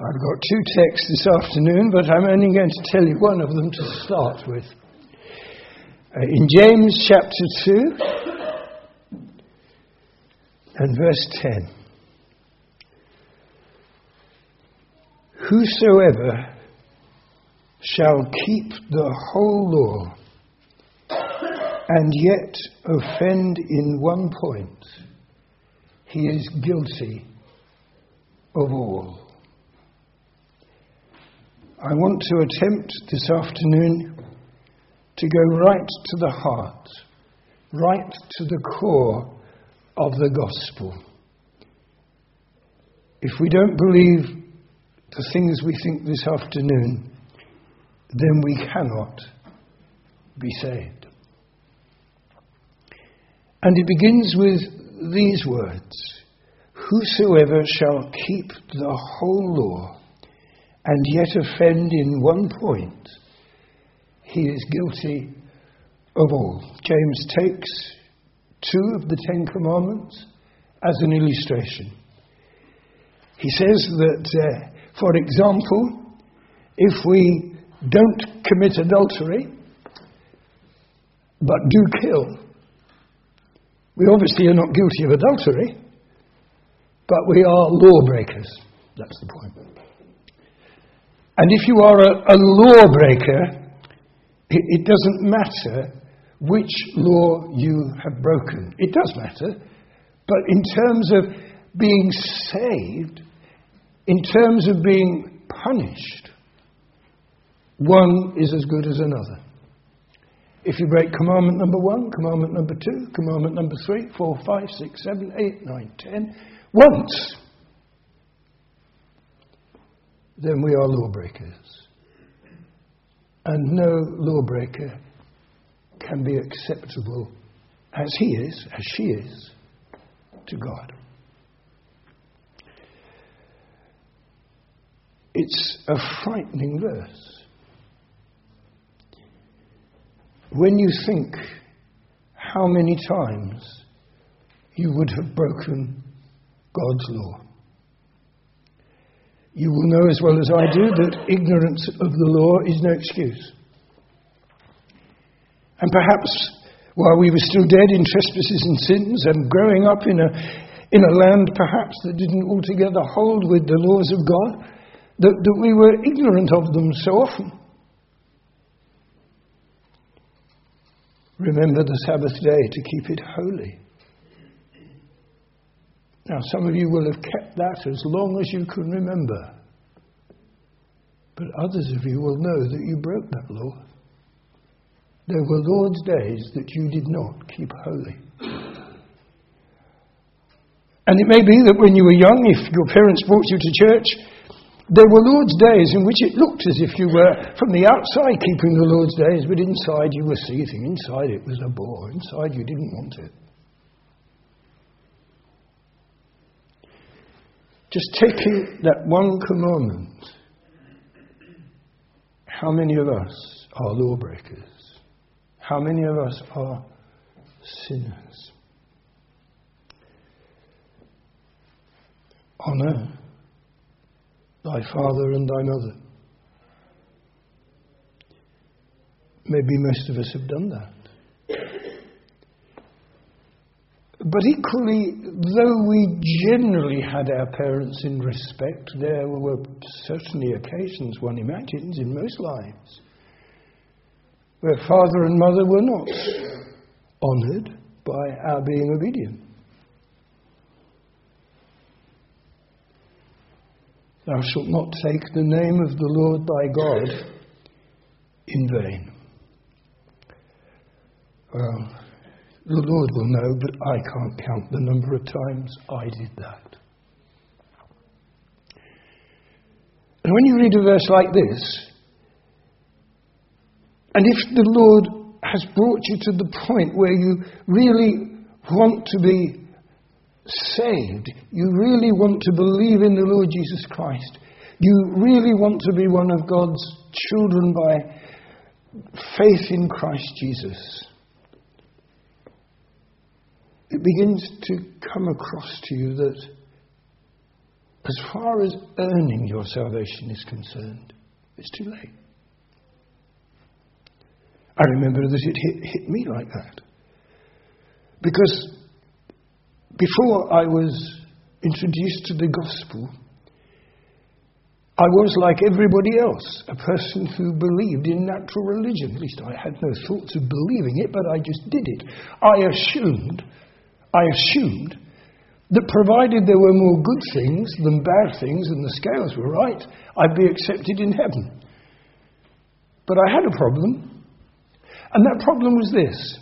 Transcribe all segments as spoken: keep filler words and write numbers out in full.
I've got two texts this afternoon, but I'm only going to tell you one of them to start with. Uh, in James chapter two and verse ten. Whosoever shall keep the whole law and yet offend in one point, he is guilty of all. I want to attempt this afternoon to go right to the heart, right to the core of the gospel. If we don't believe the things we think this afternoon, then we cannot be saved. And it begins with these words: whosoever shall keep the whole law and yet offend in one point, he is guilty of all. James takes two of the Ten Commandments as an illustration. He says that, uh, for example, if we don't commit adultery, but do kill, we obviously are not guilty of adultery, but we are lawbreakers. That's the point. And if you are a, a lawbreaker, it, it doesn't matter which law you have broken. It does matter, but in terms of being saved, in terms of being punished, one is as good as another. If you break commandment number one, commandment number two, commandment number three, four, five, six, seven, eight, nine, ten, once, then we are lawbreakers. And no lawbreaker can be acceptable as he is, as she is, to God. It's a frightening verse. When you think how many times you would have broken God's law. You will know as well as I do that ignorance of the law is no excuse. And perhaps while we were still dead in trespasses and sins and growing up in a, in a land perhaps that didn't altogether hold with the laws of God, that, that we were ignorant of them so often. Remember the Sabbath day to keep it holy. Now, some of you will have kept that as long as you can remember. But others of you will know that you broke that law. There were Lord's days that you did not keep holy. And it may be that when you were young, if your parents brought you to church, there were Lord's days in which it looked as if you were from the outside keeping the Lord's days, but inside you were seething. Inside it was a bore. Inside you didn't want it. Just taking that one commandment, how many of us are lawbreakers? How many of us are sinners? Honour thy father and thy mother. Maybe most of us have done that. But equally, though we generally had our parents in respect, there were certainly occasions, one imagines, in most lives, where father and mother were not honoured by our being obedient. Thou shalt not take the name of the Lord thy God in vain. Well, the Lord will know, but I can't count the number of times I did that. And when you read a verse like this, and if the Lord has brought you to the point where you really want to be saved, you really want to believe in the Lord Jesus Christ, you really want to be one of God's children by faith in Christ Jesus, it begins to come across to you that as far as earning your salvation is concerned, it's too late. I remember that it hit, hit me like that. Because before I was introduced to the gospel, I was like everybody else, a person who believed in natural religion. At least I had no thoughts of believing it, but I just did it. I assumed, I assumed that provided there were more good things than bad things and the scales were right, I'd be accepted in heaven. But I had a problem, and that problem was this,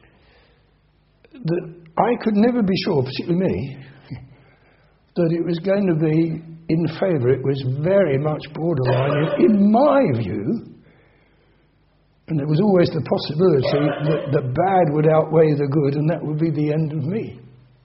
that I could never be sure, particularly me, that it was going to be in favour. It was very much borderline, in, in my view, and there was always the possibility that the bad would outweigh the good, and that would be the end of me.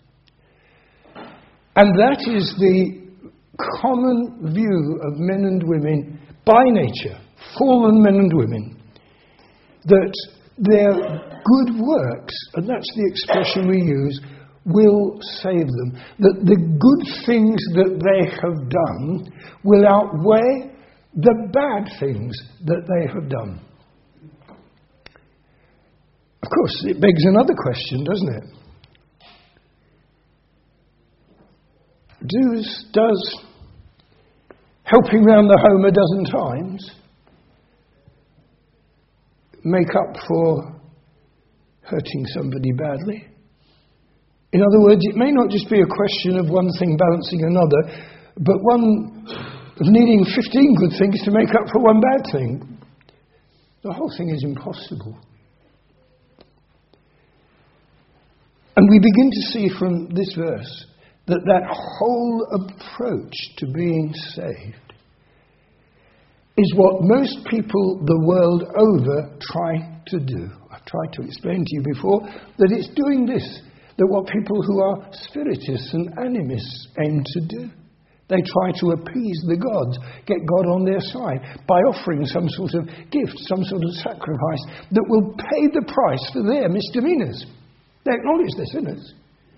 And that is the common view of men and women by nature, fallen men and women, that their good works, and that's the expression we use, will save them. That the good things that they have done will outweigh the bad things that they have done. Of course, it begs another question, doesn't it? Does, does helping round the home a dozen times make up for hurting somebody badly? In other words, it may not just be a question of one thing balancing another, but one needing fifteen good things to make up for one bad thing. The whole thing is impossible. And we begin to see from this verse that that whole approach to being saved is what most people the world over try to do. I've tried to explain to you before that it's doing this, that what people who are spiritists and animists aim to do. They try to appease the gods, get God on their side by offering some sort of gift, some sort of sacrifice that will pay the price for their misdemeanours. They acknowledge they're sinners.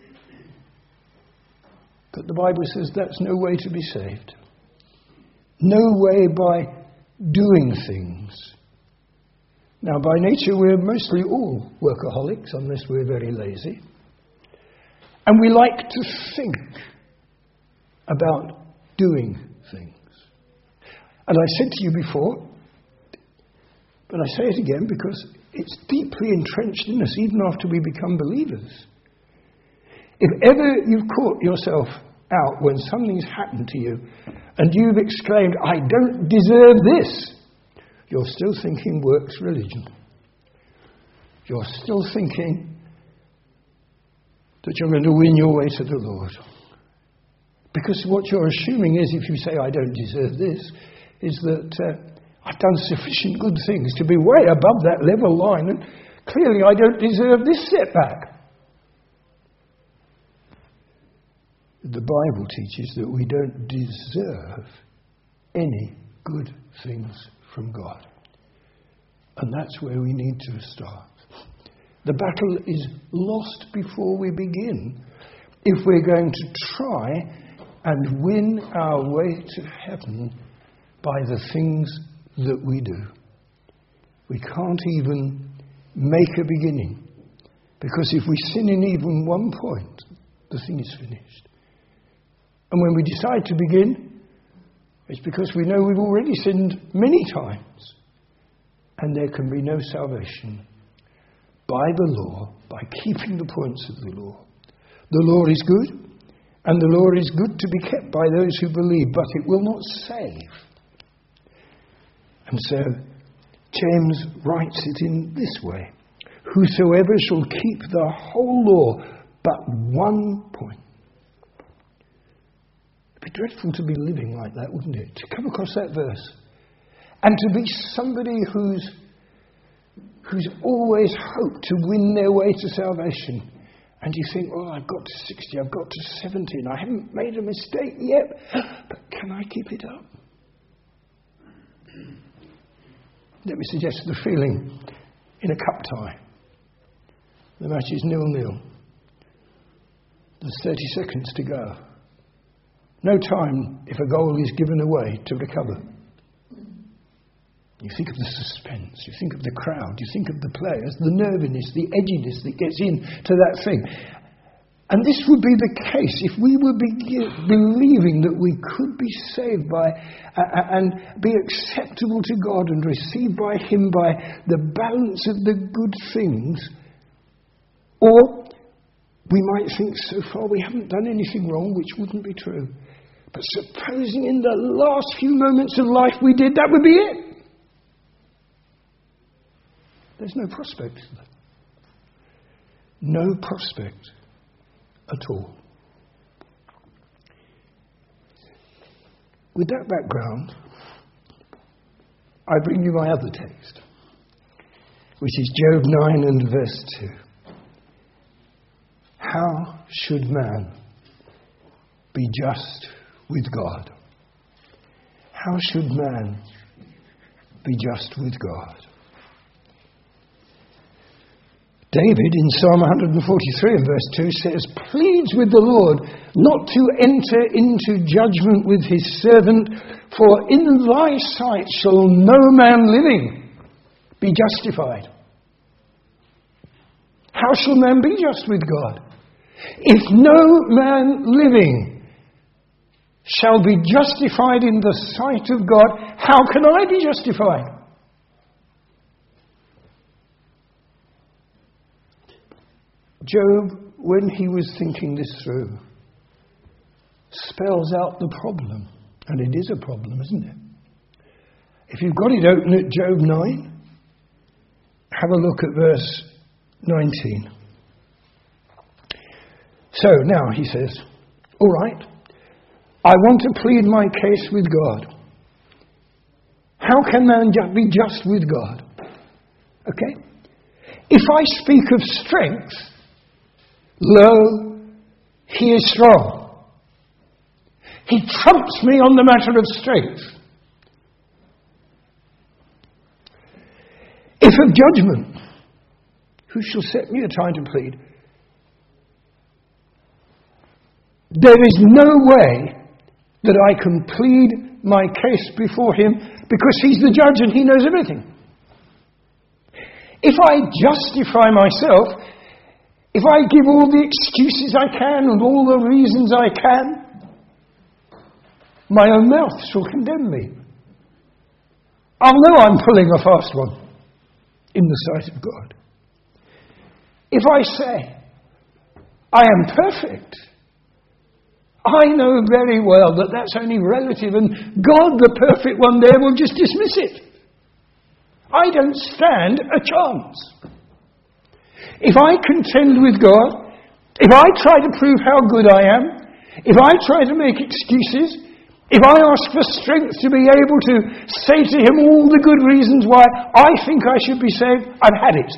But the Bible says that's no way to be saved. No way by doing things. Now, by nature, we're mostly all workaholics, unless we're very lazy. And we like to think about doing things. And I said to you before, but I say it again because it's deeply entrenched in us, even after we become believers. If ever you've caught yourself out when something's happened to you and you've exclaimed, I don't deserve this, you're still thinking works religion. You're still thinking that you're going to win your way to the Lord. Because what you're assuming is, if you say, I don't deserve this, is that uh, I've done sufficient good things to be way above that level line, and clearly I don't deserve this setback. The Bible teaches that we don't deserve any good things from God. And that's where we need to start. The battle is lost before we begin if we're going to try and win our way to heaven by the things that we do. We can't even make a beginning, because if we sin in even one point, the thing is finished. And when we decide to begin, it's because we know we've already sinned many times, and there can be no salvation by the law, by keeping the points of the law. The law is good, and the law is good to be kept by those who believe, but it will not save. And so James writes it in this way: whosoever shall keep the whole law but one point. It'd be dreadful to be living like that, wouldn't it? To come across that verse and to be somebody who's who's always hoped to win their way to salvation. And you think, well, I've got to sixty, I've got to seventy, and I haven't made a mistake yet, but can I keep it up? Let me suggest the feeling in a cup tie. The match is nil-nil. There's thirty seconds to go. No time if a goal is given away to recover. You think of the suspense, you think of the crowd, you think of the players, the nerviness, the edginess that gets into that thing. And this would be the case if we were be- believing that we could be saved by uh, and be acceptable to God and received by Him by the balance of the good things. Or we might think so far we haven't done anything wrong, which wouldn't be true. But supposing in the last few moments of life we did, that would be it. There's no prospect. No prospect at all. With that background, I bring you my other text, which is Job nine and verse two. How should man be just with God? How should man be just with God? David in Psalm one forty-three and verse two says, pleads with the Lord not to enter into judgment with his servant, for in thy sight shall no man living be justified. How shall man be just with God? If no man living shall be justified in the sight of God, how can I be justified? Job, when he was thinking this through, spells out the problem. And it is a problem, isn't it? If you've got it open at Job nine, have a look at verse nineteen. So now he says, all right, I want to plead my case with God. How can man be just with God? Okay? If I speak of strength, lo, he is strong. He trumps me on the matter of strength. If of judgment, who shall set me a time to plead? There is no way that I can plead my case before him, because he's the judge and he knows everything. If I justify myself, if I give all the excuses I can and all the reasons I can, my own mouth shall condemn me. I'll know I'm pulling a fast one in the sight of God. If I say, I am perfect, I know very well that that's only relative, and God, the perfect one there, will just dismiss it. I don't stand a chance. If I contend with God, if I try to prove how good I am, if I try to make excuses, if I ask for strength to be able to say to him all the good reasons why I think I should be saved, I've had it.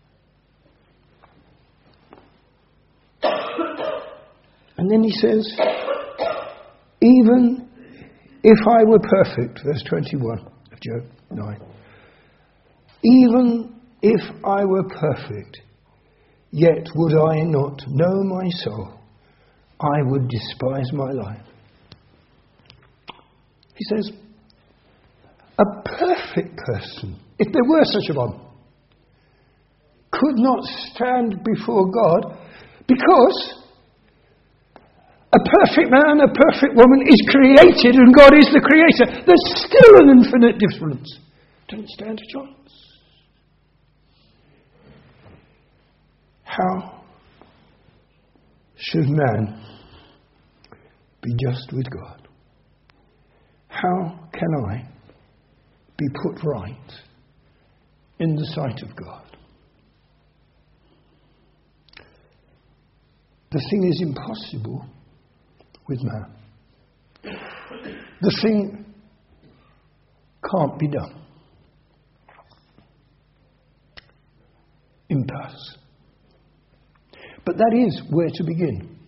And then he says, even if I were perfect, verse twenty-one of Job nine, even if I were perfect, yet would I not know my soul, I would despise my life. He says, a perfect person, if there were such a one, could not stand before God, because a perfect man, a perfect woman is created and God is the creator. There's still an infinite difference. Don't stand a chance. How should man be just with God? How can I be put right in the sight of God? The thing is impossible with man. The thing can't be done. Impasse. But that is where to begin.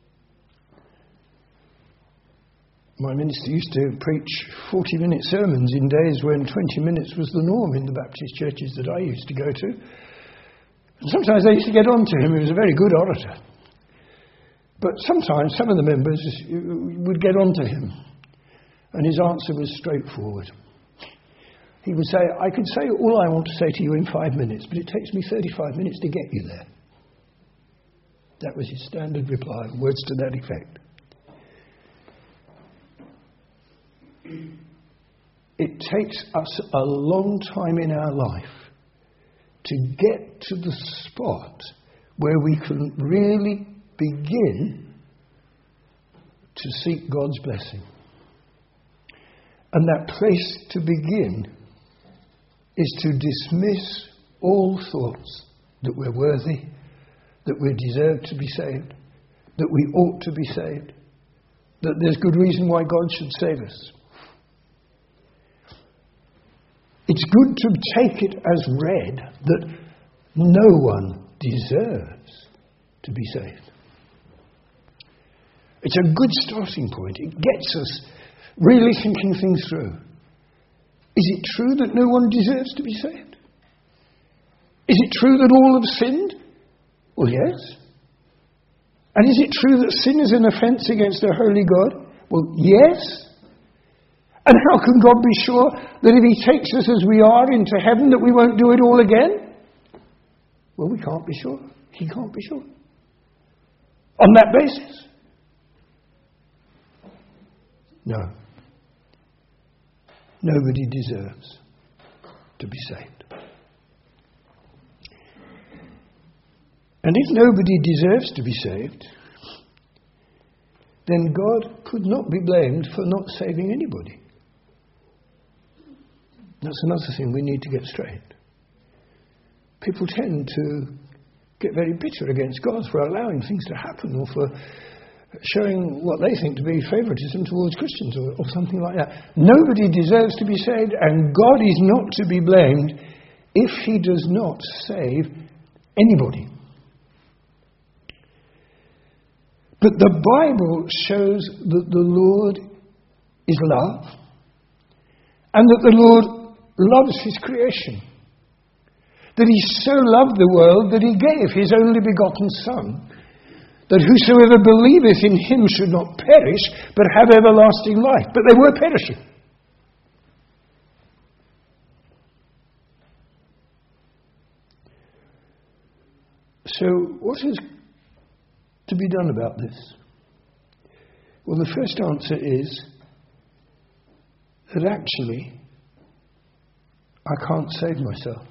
My minister used to preach forty-minute sermons in days when twenty minutes was the norm in the Baptist churches that I used to go to. And sometimes I used to get on to him. He was a very good orator. But sometimes some of the members would get on to him, and his answer was straightforward. He would say, I can say all I want to say to you in five minutes, but it takes me thirty-five minutes to get you there. That was his standard reply, words to that effect. It takes us a long time in our life to get to the spot where we can really begin to seek God's blessing. And that place to begin is to dismiss all thoughts that we're worthy, that we deserve to be saved, that we ought to be saved, that there's good reason why God should save us. It's good to take it as read that no one deserves to be saved. It's a good starting point. It gets us really thinking things through. Is it true that no one deserves to be saved? Is it true that all have sinned? Well, yes. And is it true that sin is an offence against a holy God? Well, yes. And how can God be sure that if he takes us as we are into heaven that we won't do it all again? Well, we can't be sure. He can't be sure. On that basis? No. Nobody deserves to be saved. And if nobody deserves to be saved, then God could not be blamed for not saving anybody. That's another thing we need to get straight. People tend to get very bitter against God for allowing things to happen or for showing what they think to be favouritism towards Christians or, or something like that. Nobody deserves to be saved, and God is not to be blamed if he does not save anybody. But the Bible shows that the Lord is love, and that the Lord loves his creation. That he so loved the world that he gave his only begotten Son, that whosoever believeth in him should not perish, but have everlasting life. But they were perishing. So what is to be done about this? Well, the first answer is that actually I can't save myself.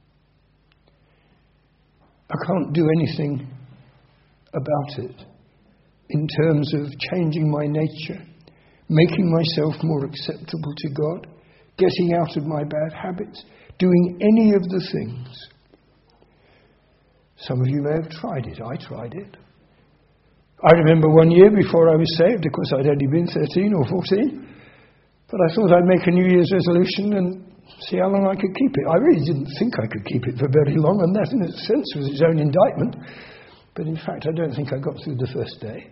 I can't do anything about it in terms of changing my nature, making myself more acceptable to God, getting out of my bad habits, doing any of the things. Some of you may have tried it. I tried it. I remember one year before I was saved, of course I'd only been thirteen or fourteen, but I thought I'd make a New Year's resolution and see how long I could keep it. I really didn't think I could keep it for very long, and that in a sense was its own indictment. But in fact, I don't think I got through the first day.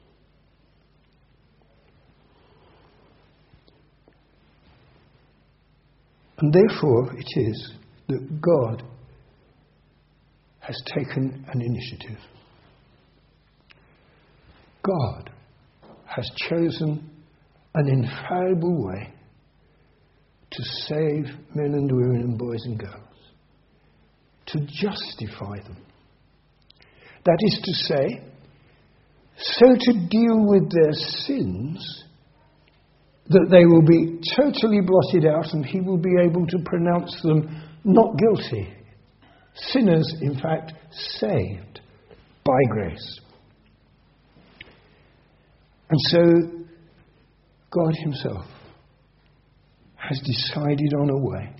And therefore it is that God has taken an initiative. God has chosen an infallible way to save men and women and boys and girls, to justify them. That is to say, so to deal with their sins that they will be totally blotted out and he will be able to pronounce them not guilty. Sinners, in fact, saved by grace. And so God himself has decided on a way.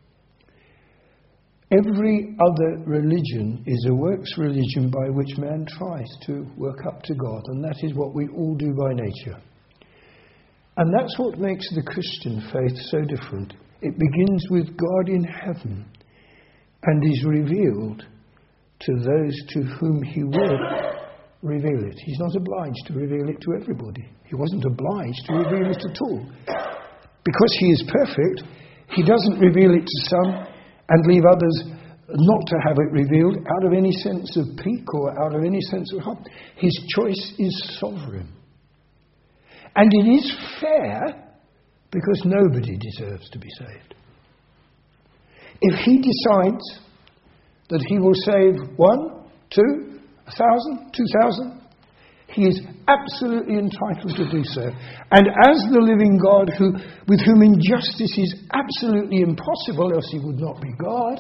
Every other religion is a works religion by which man tries to work up to God, and that is what we all do by nature. And that's what makes the Christian faith so different. It begins with God in heaven and is revealed to those to whom he will reveal it. He's not obliged to reveal it to everybody. He wasn't obliged to reveal it at all. Because he is perfect, he doesn't reveal it to some and leave others not to have it revealed out of any sense of pique or out of any sense of harm. His choice is sovereign. And it is fair because nobody deserves to be saved. If he decides that he will save one, two, a thousand, two thousand, he is absolutely entitled to do so. And as the living God who, with whom injustice is absolutely impossible, else he would not be God,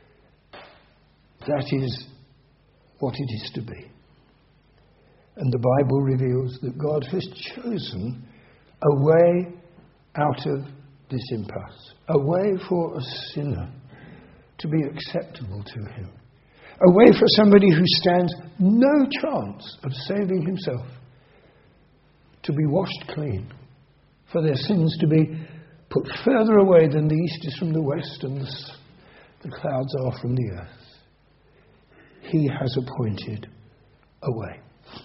that is what it is to be. And the Bible reveals that God has chosen a way out of this impasse, a way for a sinner to be acceptable to him, a way for somebody who stands no chance of saving himself to be washed clean, for their sins to be put further away than the east is from the west and the, the clouds are from the earth. He has appointed a way.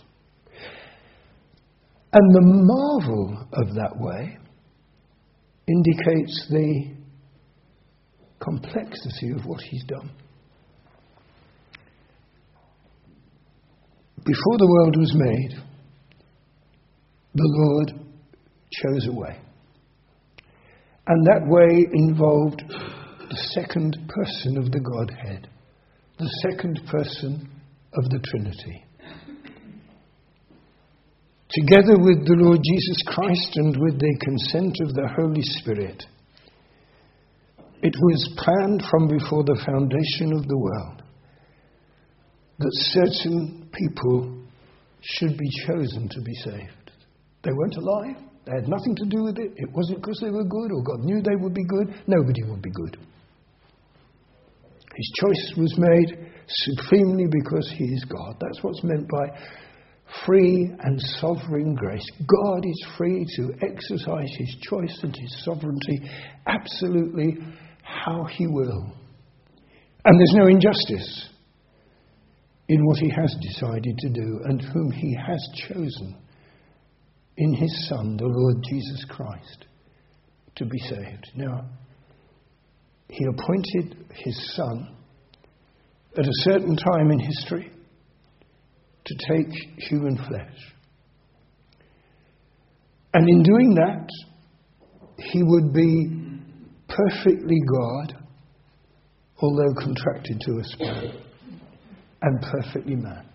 And the marvel of that way indicates the complexity of what he's done. Before the world was made, the Lord chose a way. And that way involved the second person of the Godhead, the second person of the Trinity. Together with the Lord Jesus Christ and with the consent of the Holy Spirit, it was planned from before the foundation of the world that certain people should be chosen to be saved. They weren't alive. They had nothing to do with it. It wasn't because they were good or God knew they would be good. Nobody would be good. His choice was made supremely because he is God. That's what's meant by free and sovereign grace. God is free to exercise his choice and his sovereignty absolutely how he will. And there's no injustice in what he has decided to do and whom he has chosen in his Son, the Lord Jesus Christ, to be saved. Now, he appointed his Son at a certain time in history to take human flesh. And in doing that, he would be perfectly God, although contracted to a spirit, and perfectly man.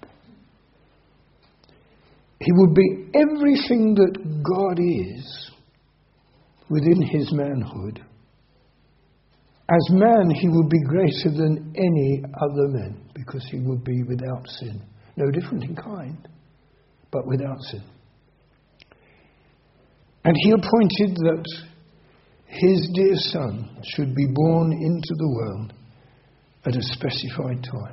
He would be everything that God is within his manhood. As man, he would be greater than any other man because he would be without sin. No different in kind, but without sin. And he appointed that his dear Son should be born into the world at a specified time.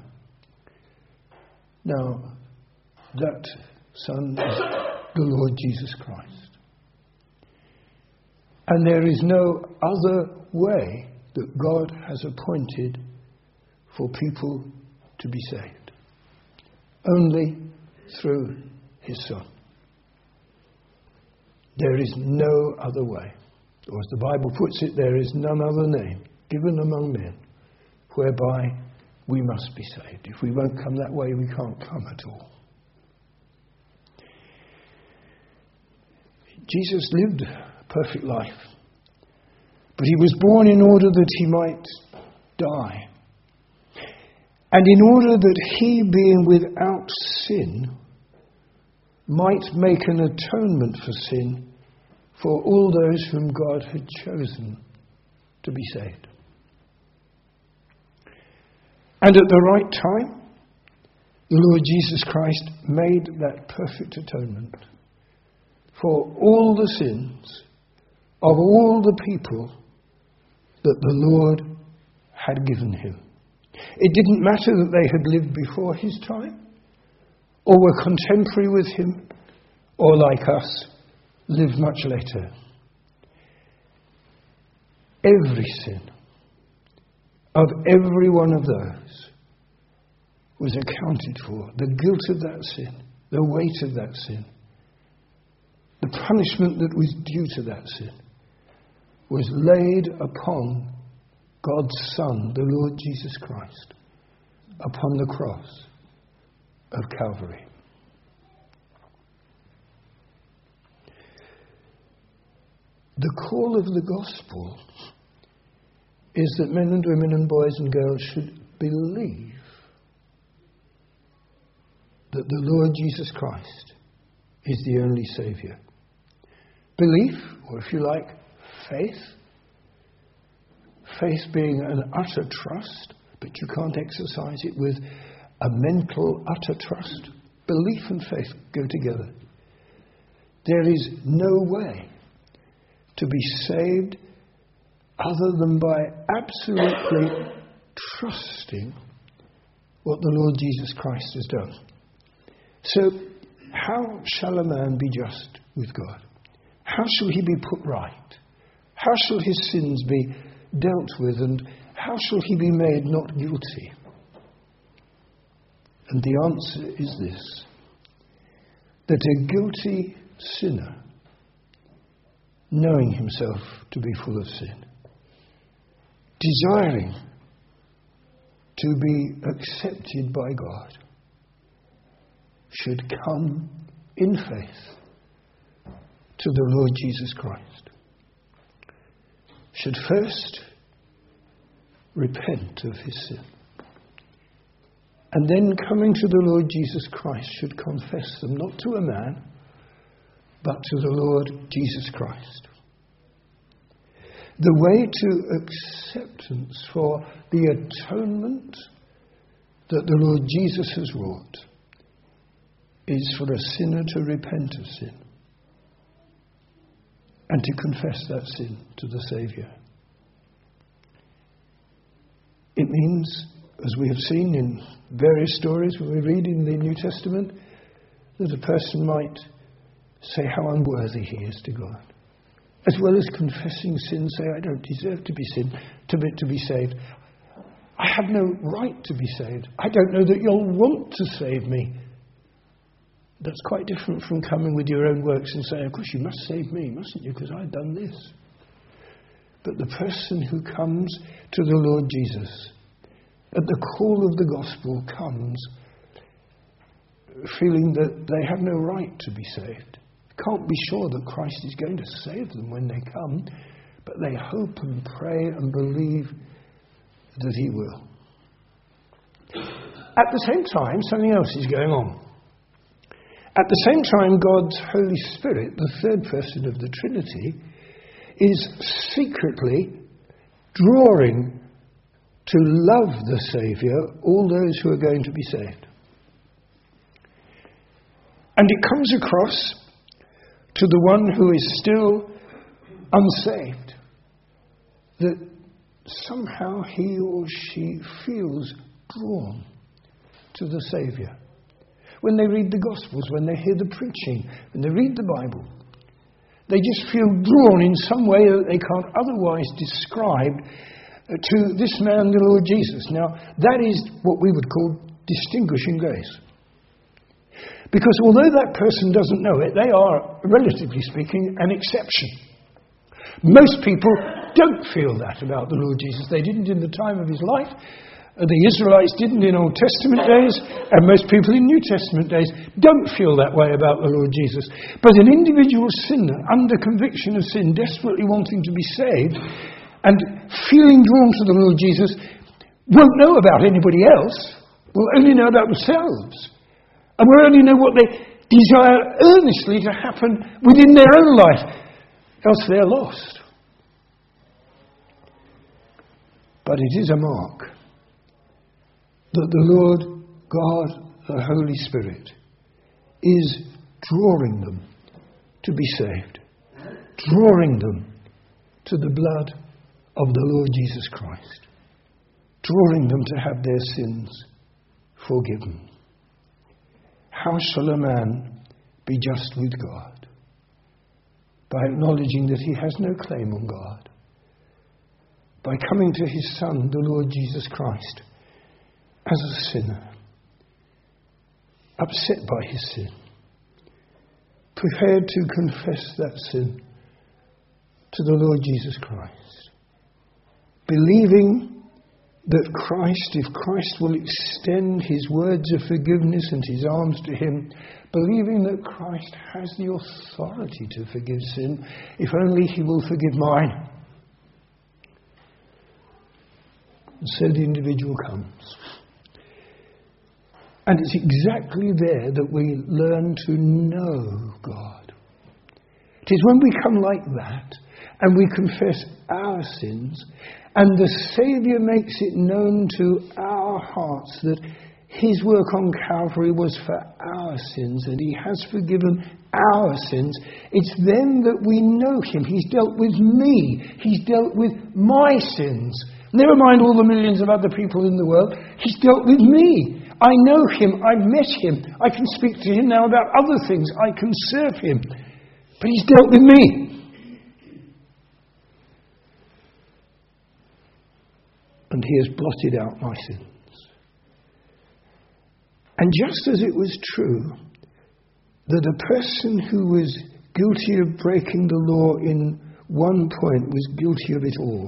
Now, that Son is the Lord Jesus Christ. And there is no other way that God has appointed for people to be saved. Only through his Son. There is no other way. Or as the Bible puts it, there is none other name given among men whereby we must be saved. If we won't come that way, we can't come at all. Jesus lived a perfect life. But he was born in order that he might die. And in order that he, being without sin, might make an atonement for sin for all those whom God had chosen to be saved. And at the right time, the Lord Jesus Christ made that perfect atonement for all the sins of all the people that the Lord had given him. It didn't matter that they had lived before his time, or were contemporary with him, or like us, lived much later. Every sin of every one of those was accounted for. The guilt of that sin, the weight of that sin, the punishment that was due to that sin was laid upon God's Son, the Lord Jesus Christ, upon the cross of Calvary. The call of the gospel is that men and women and boys and girls should believe that the Lord Jesus Christ is the only Saviour. Belief, or if you like, faith. Faith being an utter trust, but you can't exercise it with a mental utter trust. Belief and faith go together. There is no way to be saved other than by absolutely trusting what the Lord Jesus Christ has done. So, how shall a man be just with God? How shall he be put right? How shall his sins be dealt with, and how shall he be made not guilty? And the answer is this: that a guilty sinner, knowing himself to be full of sin, desiring to be accepted by God, should come in faith to the Lord Jesus Christ, should first repent of his sin, and then coming to the Lord Jesus Christ should confess them, not to a man, but to the Lord Jesus Christ. The way to acceptance for the atonement that the Lord Jesus has wrought is for a sinner to repent of sin and to confess that sin to the Saviour. It means, as we have seen in various stories when we read in the New Testament, that a person might say how unworthy he is to God. As well as confessing sin, say, I don't deserve to be sin, to be, to be saved. I have no right to be saved. I don't know that you'll want to save me. That's quite different from coming with your own works and saying, of course you must save me, mustn't you, because I've done this. But the person who comes to the Lord Jesus at the call of the gospel comes feeling that they have no right to be saved. Can't be sure that Christ is going to save them when they come, but they hope and pray and believe that he will. At the same time, something else is going on. At the same time, God's Holy Spirit, the third person of the Trinity, is secretly drawing to love the Saviour all those who are going to be saved. And it comes across to the one who is still unsaved, that somehow he or she feels drawn to the Saviour. When they read the Gospels, when they hear the preaching, when they read the Bible, they just feel drawn in some way that they can't otherwise describe to this man, the Lord Jesus. Now, that is what we would call distinguishing grace. Because although that person doesn't know it, they are, relatively speaking, an exception. Most people don't feel that about the Lord Jesus. They didn't in the time of his life. The Israelites didn't in Old Testament days, and most people in New Testament days don't feel that way about the Lord Jesus. But an individual sinner, under conviction of sin, desperately wanting to be saved, and feeling drawn to the Lord Jesus, won't know about anybody else, will only know about themselves. And will only know what they desire earnestly to happen within their own life, else they're lost. But it is a mark that the Lord God, the Holy Spirit, is drawing them to be saved, drawing them to the blood of the Lord Jesus Christ, drawing them to have their sins forgiven. How shall a man be just with God? By acknowledging that he has no claim on God, by coming to his Son, the Lord Jesus Christ, as a sinner, upset by his sin, prepared to confess that sin to the Lord Jesus Christ, believing that Christ, if Christ will extend his words of forgiveness and his arms to him, believing that Christ has the authority to forgive sin, if only he will forgive mine. And so the individual comes. And it's exactly there that we learn to know God. It is when we come like that and we confess our sins, and the Saviour makes it known to our hearts that his work on Calvary was for our sins and he has forgiven our sins. It's then that we know him. He's dealt with me. He's dealt with my sins. Never mind all the millions of other people in the world. He's dealt with me. I know him. I've met him. I can speak to him now about other things. I can serve him. But he's dealt with me. And he has blotted out my sins. And just as it was true that a person who was guilty of breaking the law in one point was guilty of it all,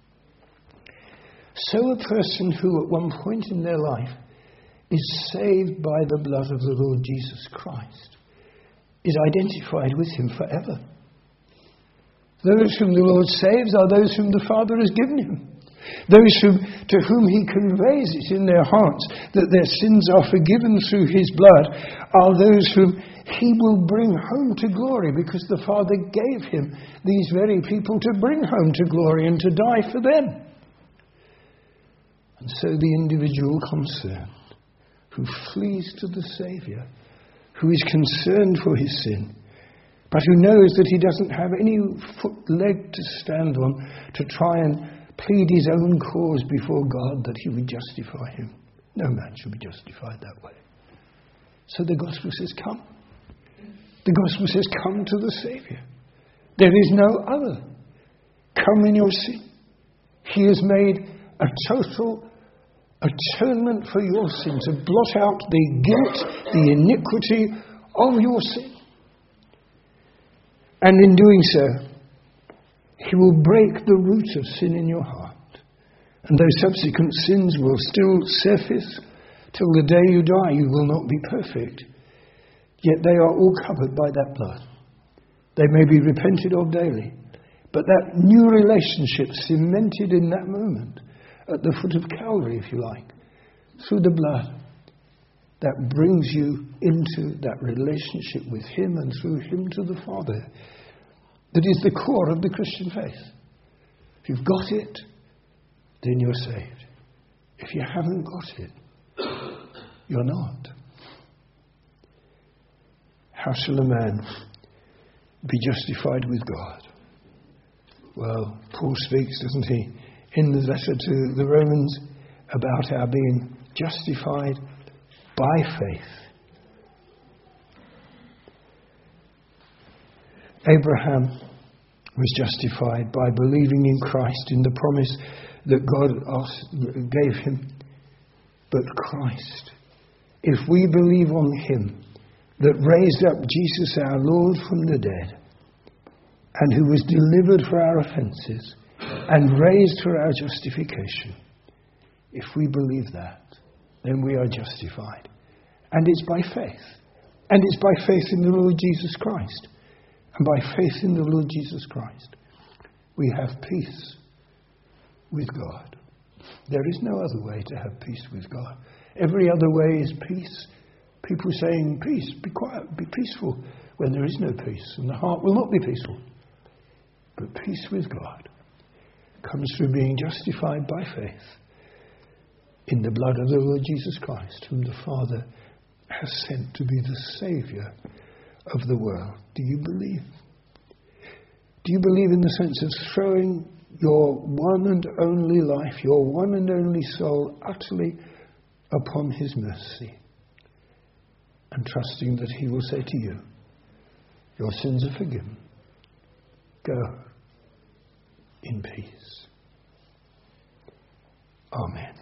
so a person who at one point in their life is saved by the blood of the Lord Jesus Christ is identified with him forever. Those whom the Lord saves are those whom the Father has given him. Those whom, to whom he conveys it in their hearts that their sins are forgiven through his blood are those whom he will bring home to glory, because the Father gave him these very people to bring home to glory and to die for them. And so the individual concerned, who flees to the Saviour, who is concerned for his sin, but who knows that he doesn't have any foot leg to stand on to try and plead his own cause before God that he would justify him. No man should be justified that way. So the gospel says, come. The gospel says, come to the Saviour. There is no other. Come in your sin. He has made a total atonement for your sin, to blot out the guilt, the iniquity of your sin. And in doing so, he will break the root of sin in your heart. And those subsequent sins will still surface till the day you die. You will not be perfect. Yet they are all covered by that blood. They may be repented of daily, but that new relationship cemented in that moment, at the foot of Calvary, if you like, through the blood, that brings you into that relationship with him and through him to the Father. That is the core of the Christian faith. If you've got it, then you're saved. If you haven't got it, you're not. How shall a man be justified with God? Well, Paul speaks, doesn't he, in the letter to the Romans about our being justified by faith. Abraham was justified by believing in Christ, in the promise that God asked, gave him. But Christ, if we believe on him that raised up Jesus our Lord from the dead, and who was delivered for our offences and raised for our justification, if we believe that, then we are justified. And it's by faith. And it's by faith in the Lord Jesus Christ. And by faith in the Lord Jesus Christ, we have peace with God. There is no other way to have peace with God. Every other way is peace. People saying, peace, be quiet, be peaceful, when there is no peace, and the heart will not be peaceful. But peace with God comes through being justified by faith in the blood of the Lord Jesus Christ, whom the Father has sent to be the Saviour of the world. Do you believe? Do you believe in the sense of throwing your one and only life, your one and only soul, utterly upon his mercy, and trusting that he will say to you, your sins are forgiven. Go in peace. Amen.